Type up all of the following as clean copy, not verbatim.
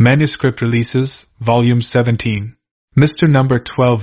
Manuscript Releases, Volume 17. Mr. Number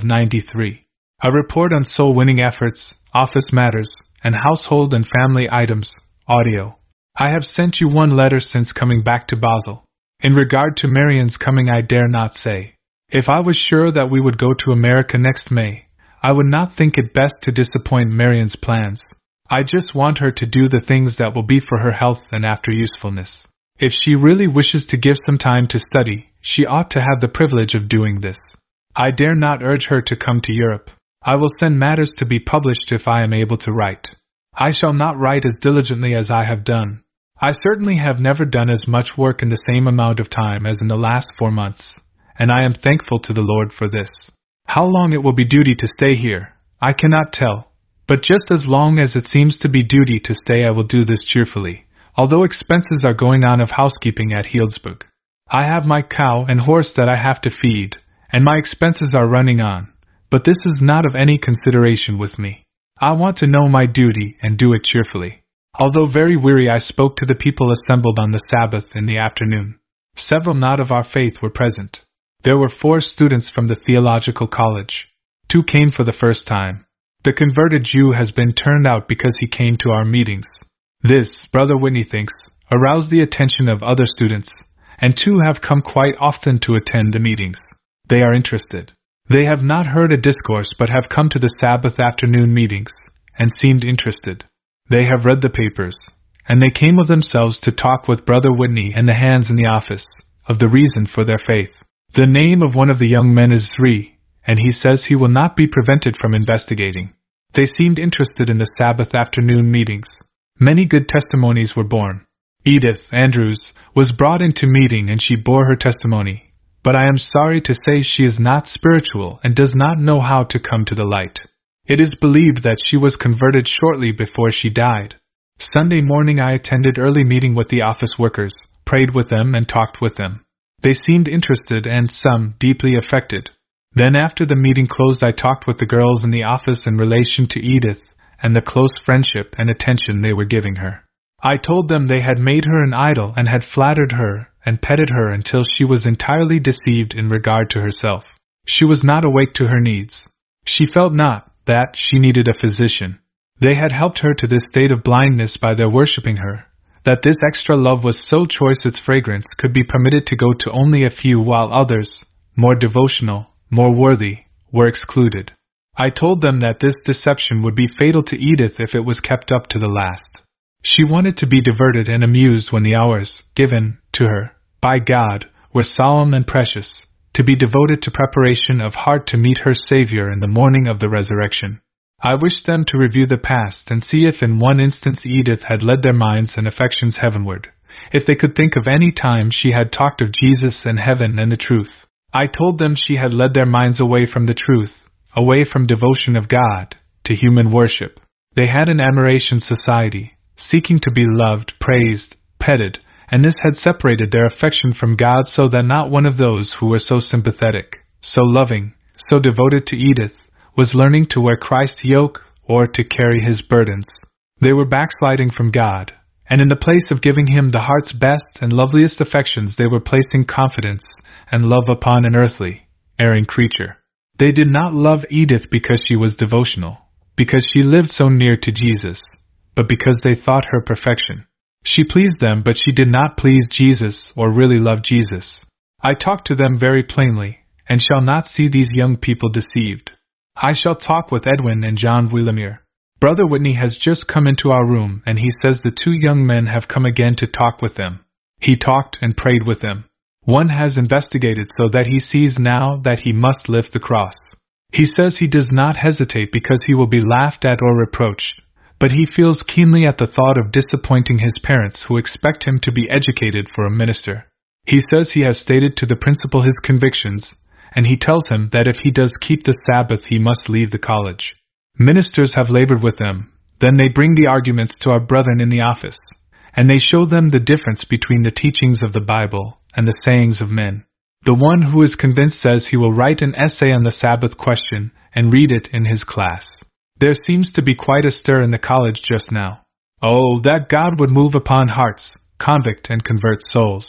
1293. A Report on Soul-Winning Efforts, Office Matters, and Household and Family Items, Audio. I have sent you one letter since coming back to Basel. In regard to Marian's coming, I dare not say. If I was sure that we would go to America next May, I would not think it best to disappoint Marian's plans. I just want her to do the things that will be for her health and after usefulness. If she really wishes to give some time to study, she ought to have the privilege of doing this. I dare not urge her to come to Europe. I will send matters to be published if I am able to write. I shall not write as diligently as I have done. I certainly have never done as much work in the same amount of time as in the last 4 months, and I am thankful to the Lord for this. How long it will be duty to stay here, I cannot tell, but just as long as it seems to be duty to stay, I will do this cheerfully. Although expenses are going on of housekeeping at Healdsburg. I have my cow and horse that I have to feed, and my expenses are running on, but this is not of any consideration with me. I want to know my duty and do it cheerfully. Although very weary, I spoke to the people assembled on the Sabbath in the afternoon. Several not of our faith were present. There were 4 students from the theological college. 2 came for the first time. The converted Jew has been turned out because he came to our meetings. This, Brother Whitney thinks, aroused the attention of other students, and 2 have come quite often to attend the meetings. They are interested. They have not heard a discourse but have come to the Sabbath afternoon meetings, and seemed interested. They have read the papers, and they came of themselves to talk with Brother Whitney and the hands in the office, of the reason for their faith. The name of one of the young men is Zri, and he says he will not be prevented from investigating. They seemed interested in the Sabbath afternoon meetings. Many good testimonies were borne. Edith Andrews was brought into meeting and she bore her testimony, but I am sorry to say she is not spiritual and does not know how to come to the light. It is believed that she was converted shortly before she died. Sunday morning I attended early meeting with the office workers, prayed with them and talked with them. They seemed interested and some deeply affected. Then after the meeting closed I talked with the girls in the office in relation to Edith and the close friendship and attention they were giving her. I told them they had made her an idol and had flattered her and petted her until she was entirely deceived in regard to herself. She was not awake to her needs. She felt not that she needed a physician. They had helped her to this state of blindness by their worshipping her, that this extra love was so choice its fragrance could be permitted to go to only a few while others, more devotional, more worthy, were excluded. I told them that this deception would be fatal to Edith if it was kept up to the last. She wanted to be diverted and amused when the hours given to her by God were solemn and precious, to be devoted to preparation of heart to meet her Savior in the morning of the resurrection. I wished them to review the past and see if in one instance Edith had led their minds and affections heavenward, if they could think of any time she had talked of Jesus and heaven and the truth. I told them she had led their minds away from the truth, away from devotion of God, to human worship. They had an admiration society, seeking to be loved, praised, petted, and this had separated their affection from God so that not one of those who were so sympathetic, so loving, so devoted to Edith, was learning to wear Christ's yoke or to carry his burdens. They were backsliding from God, and in the place of giving him the heart's best and loveliest affections they were placing confidence and love upon an earthly, erring creature. They did not love Edith because she was devotional, because she lived so near to Jesus, but because they thought her perfection. She pleased them, but she did not please Jesus or really love Jesus. I talked to them very plainly, and shall not see these young people deceived. I shall talk with Edwin and John Willemere. Brother Whitney has just come into our room, and he says the 2 young men have come again to talk with them. He talked and prayed with them. One has investigated so that he sees now that he must lift the cross. He says he does not hesitate because he will be laughed at or reproached, but he feels keenly at the thought of disappointing his parents who expect him to be educated for a minister. He says he has stated to the principal his convictions, and he tells him that if he does keep the Sabbath he must leave the college. Ministers have labored with them, then they bring the arguments to our brethren in the office, and they show them the difference between the teachings of the Bible and the sayings of men. The one who is convinced says he will write an essay on the Sabbath question and read it in his class. There seems to be quite a stir in the college just now. Oh, that God would move upon hearts, convict and convert souls.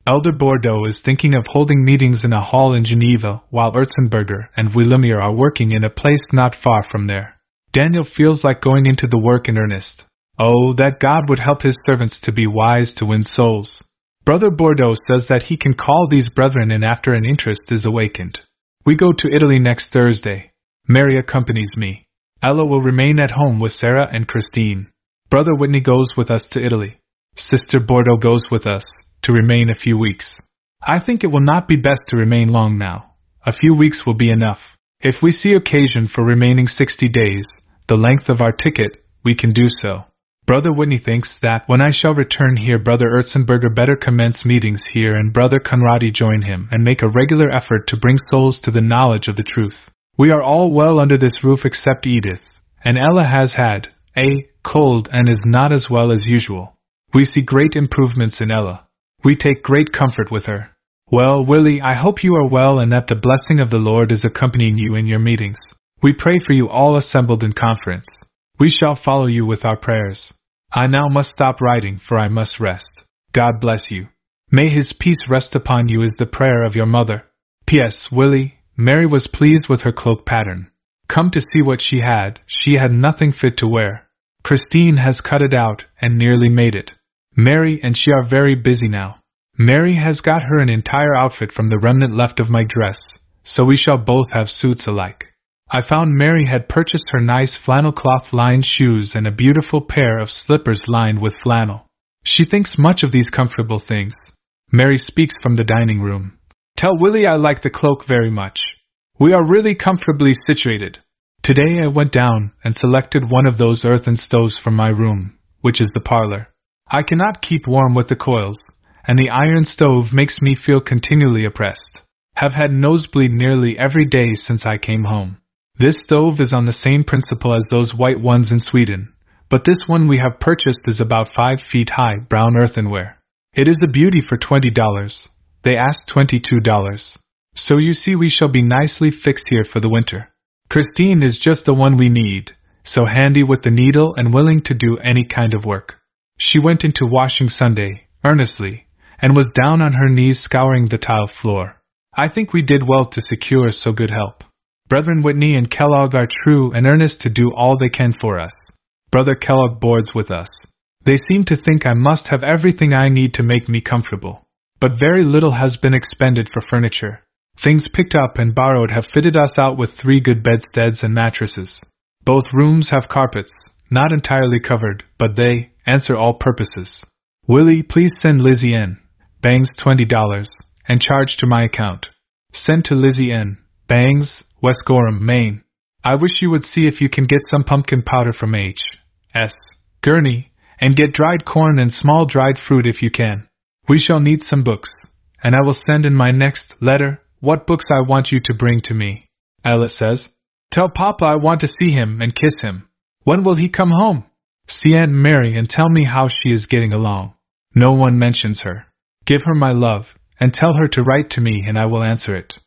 Elder Bordeaux is thinking of holding meetings in a hall in Geneva, while Erzenberger and Willemir are working in a place not far from there. Daniel feels like going into the work in earnest. Oh, that God would help his servants to be wise to win souls. Brother Bordeaux says that he can call these brethren in after an interest is awakened. We go to Italy next Thursday. Mary accompanies me. Ella will remain at home with Sarah and Christine. Brother Whitney goes with us to Italy. Sister Bordeaux goes with us, to remain a few weeks. I think it will not be best to remain long now. A few weeks will be enough. If we see occasion for remaining 60 days, the length of our ticket, we can do so. Brother Whitney thinks that when I shall return here, Brother Erzenberger better commence meetings here and Brother Conradi join him and make a regular effort to bring souls to the knowledge of the truth. We are all well under this roof except Edith, and Ella has had a cold and is not as well as usual. We see great improvements in Ella. We take great comfort with her. Well, Willie, I hope you are well and that the blessing of the Lord is accompanying you in your meetings. We pray for you all assembled in conference. We shall follow you with our prayers. I now must stop writing, for I must rest. God bless you. May His peace rest upon you is the prayer of your mother. P.S. Willie, Mary was pleased with her cloak pattern. Come to see what she had nothing fit to wear. Christine has cut it out and nearly made it. Mary and she are very busy now. Mary has got her an entire outfit from the remnant left of my dress, so we shall both have suits alike. I found Mary had purchased her nice flannel cloth-lined shoes and a beautiful pair of slippers lined with flannel. She thinks much of these comfortable things. Mary speaks from the dining room. Tell Willie I like the cloak very much. We are really comfortably situated. Today I went down and selected one of those earthen stoves from my room, which is the parlor. I cannot keep warm with the coils, and the iron stove makes me feel continually oppressed. Have had nosebleed nearly every day since I came home. This stove is on the same principle as those white ones in Sweden, but this one we have purchased is about 5 feet high, brown earthenware. It is a beauty for $20. They asked $22. So you see we shall be nicely fixed here for the winter. Christine is just the one we need, so handy with the needle and willing to do any kind of work. She went into washing Sunday, earnestly, and was down on her knees scouring the tile floor. I think we did well to secure so good help. Brethren Whitney and Kellogg are true and earnest to do all they can for us. Brother Kellogg boards with us. They seem to think I must have everything I need to make me comfortable. But very little has been expended for furniture. Things picked up and borrowed have fitted us out with 3 good bedsteads and mattresses. Both rooms have carpets, not entirely covered, but they answer all purposes. Willie, please send Lizzie N. Bangs $20, and charge to my account. Send to Lizzie N. Bangs, West Gorham, Maine. I wish you would see if you can get some pumpkin powder from H.S. Gurney, and get dried corn and small dried fruit if you can. We shall need some books, and I will send in my next letter what books I want you to bring to me. Alice says, Tell Papa I want to see him and kiss him. When will he come home? See Aunt Mary and tell me how she is getting along. No one mentions her. Give her my love, and tell her to write to me and I will answer it.